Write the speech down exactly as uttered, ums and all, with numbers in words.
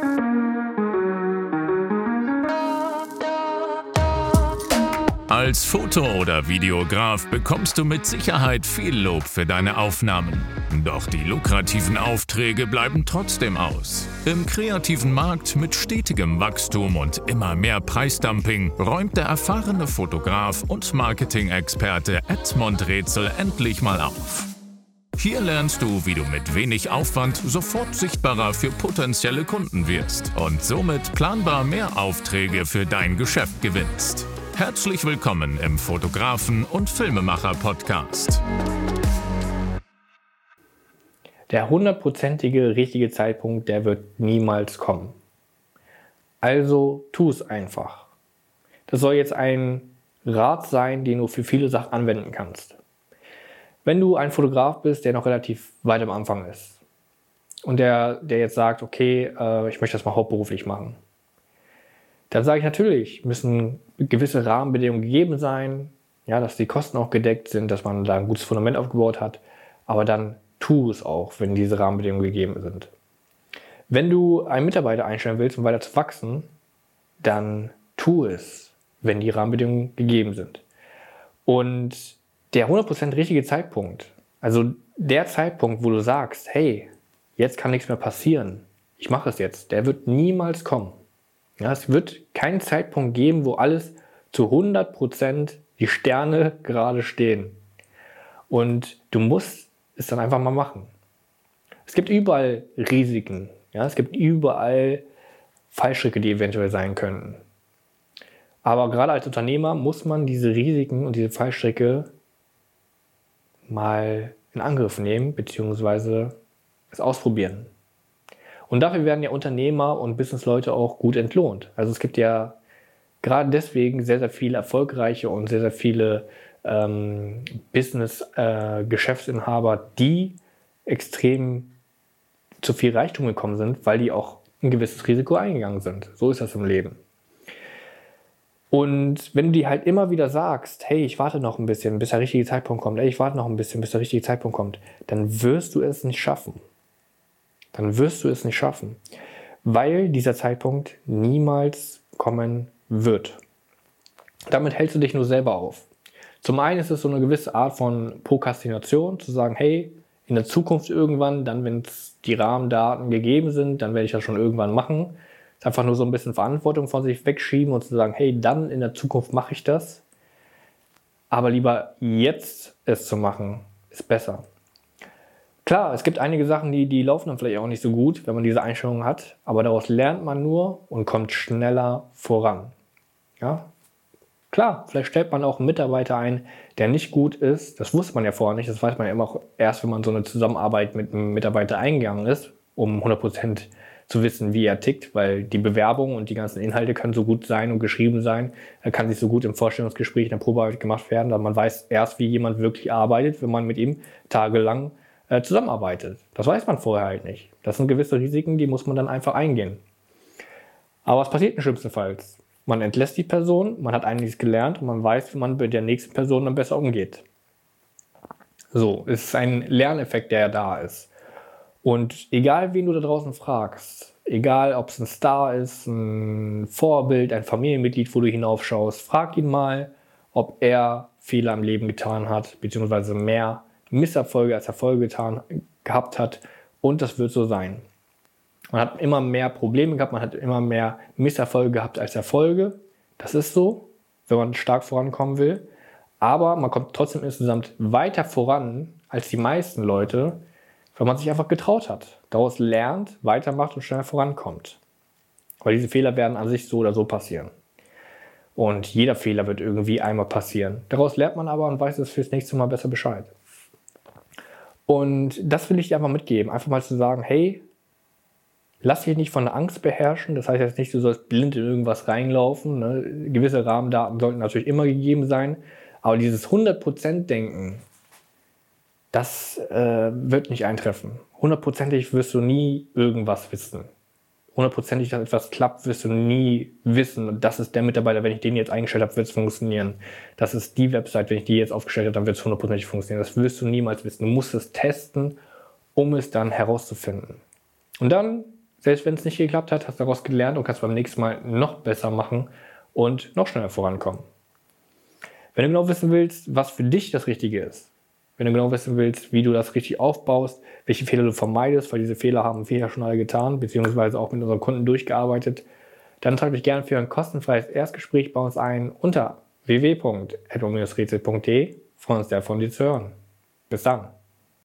Als Foto- oder Videograf bekommst du mit Sicherheit viel Lob für deine Aufnahmen. Doch die lukrativen Aufträge bleiben trotzdem aus. Im kreativen Markt mit stetigem Wachstum und immer mehr Preisdumping räumt der erfahrene Fotograf und Marketing-Experte Edmond Rätsel endlich mal auf. Hier lernst du, wie du mit wenig Aufwand sofort sichtbarer für potenzielle Kunden wirst und somit planbar mehr Aufträge für dein Geschäft gewinnst. Herzlich willkommen im Fotografen- und Filmemacher-Podcast. Der hundertprozentige richtige Zeitpunkt, der wird niemals kommen. Also tu es einfach. Das soll jetzt ein Rat sein, den du für viele Sachen anwenden kannst. Wenn du ein Fotograf bist, der noch relativ weit am Anfang ist und der, der jetzt sagt, okay, äh, ich möchte das mal hauptberuflich machen, dann sage ich natürlich, müssen gewisse Rahmenbedingungen gegeben sein, ja, dass die Kosten auch gedeckt sind, dass man da ein gutes Fundament aufgebaut hat, aber dann tu es auch, wenn diese Rahmenbedingungen gegeben sind. Wenn du einen Mitarbeiter einstellen willst, um weiter zu wachsen, dann tu es, wenn die Rahmenbedingungen gegeben sind. Und der hundert Prozent richtige Zeitpunkt, also der Zeitpunkt, wo du sagst, hey, jetzt kann nichts mehr passieren, ich mache es jetzt, der wird niemals kommen. Ja, es wird keinen Zeitpunkt geben, wo alles zu hundert Prozent die Sterne gerade stehen. Und du musst es dann einfach mal machen. Es gibt überall Risiken. Ja, es gibt überall Fallstricke, die eventuell sein könnten. Aber gerade als Unternehmer muss man diese Risiken und diese Fallstricke mal in Angriff nehmen, beziehungsweise es ausprobieren. Und dafür werden ja Unternehmer und Businessleute auch gut entlohnt. Also es gibt ja gerade deswegen sehr, sehr viele erfolgreiche und sehr, sehr viele ähm, Business-Geschäftsinhaber, äh, die extrem zu viel Reichtum gekommen sind, weil die auch ein gewisses Risiko eingegangen sind. So ist das im Leben. Und wenn du dir halt immer wieder sagst, hey, ich warte noch ein bisschen, bis der richtige Zeitpunkt kommt, hey, ich warte noch ein bisschen, bis der richtige Zeitpunkt kommt, dann wirst du es nicht schaffen. Dann wirst du es nicht schaffen, weil dieser Zeitpunkt niemals kommen wird. Damit hältst du dich nur selber auf. Zum einen ist es so eine gewisse Art von Prokrastination, zu sagen, hey, in der Zukunft irgendwann, dann wenn die Rahmendaten gegeben sind, dann werde ich das schon irgendwann machen. Es ist einfach nur so ein bisschen Verantwortung von sich wegschieben und zu sagen, hey, dann in der Zukunft mache ich das. Aber lieber jetzt es zu machen, ist besser. Klar, es gibt einige Sachen, die, die laufen dann vielleicht auch nicht so gut, wenn man diese Einstellung hat, aber daraus lernt man nur und kommt schneller voran. Ja? Klar, vielleicht stellt man auch einen Mitarbeiter ein, der nicht gut ist, das wusste man ja vorher nicht, das weiß man ja immer auch erst, wenn man so eine Zusammenarbeit mit einem Mitarbeiter eingegangen ist, um hundert Prozent zu wissen, wie er tickt, weil die Bewerbung und die ganzen Inhalte können so gut sein und geschrieben sein, er kann sich so gut im Vorstellungsgespräch, in der Probearbeit gemacht werden, dass man weiß erst, wie jemand wirklich arbeitet, wenn man mit ihm tagelang zusammenarbeitet. Das weiß man vorher halt nicht. Das sind gewisse Risiken, die muss man dann einfach eingehen. Aber was passiert im schlimmsten Fall? Man entlässt die Person, man hat einiges gelernt und man weiß, wie man mit der nächsten Person dann besser umgeht. So, es ist ein Lerneffekt, der ja da ist. Und egal, wen du da draußen fragst, egal, ob es ein Star ist, ein Vorbild, ein Familienmitglied, wo du hinaufschaust, frag ihn mal, ob er Fehler im Leben getan hat, beziehungsweise mehr Misserfolge als Erfolge getan, gehabt hat, und das wird so sein. Man hat immer mehr Probleme gehabt, man hat immer mehr Misserfolge gehabt als Erfolge. Das ist so, wenn man stark vorankommen will. Aber man kommt trotzdem insgesamt weiter voran als die meisten Leute, weil man sich einfach getraut hat. Daraus lernt, weitermacht und schneller vorankommt. Weil diese Fehler werden an sich so oder so passieren. Und jeder Fehler wird irgendwie einmal passieren. Daraus lernt man aber und weiß es fürs nächste Mal besser Bescheid. Und das will ich dir einfach mitgeben. Einfach mal zu sagen, hey, lass dich nicht von der Angst beherrschen. Das heißt jetzt nicht, du sollst blind in irgendwas reinlaufen. Ne? Gewisse Rahmendaten sollten natürlich immer gegeben sein. Aber dieses hundert Prozent Denken, das äh, wird nicht eintreffen. Hundertprozentig wirst du nie irgendwas wissen. Hundertprozentig, dass etwas klappt, wirst du nie wissen. Und das ist der Mitarbeiter, wenn ich den jetzt eingestellt habe, wird es funktionieren. Das ist die Website, wenn ich die jetzt aufgestellt habe, dann wird es hundertprozentig funktionieren. Das wirst du niemals wissen. Du musst es testen, um es dann herauszufinden. Und dann Selbst wenn es nicht geklappt hat, hast du daraus gelernt und kannst beim nächsten Mal noch besser machen und noch schneller vorankommen. Wenn du genau wissen willst, was für dich das Richtige ist, wenn du genau wissen willst, wie du das richtig aufbaust, welche Fehler du vermeidest, weil diese Fehler haben wir ja schon alle getan, beziehungsweise auch mit unseren Kunden durchgearbeitet, dann trag dich gerne für ein kostenfreies Erstgespräch bei uns ein unter w w w punkt edmund rätsel punkt de. Wir freuen uns sehr, von dir zu hören. Bis dann.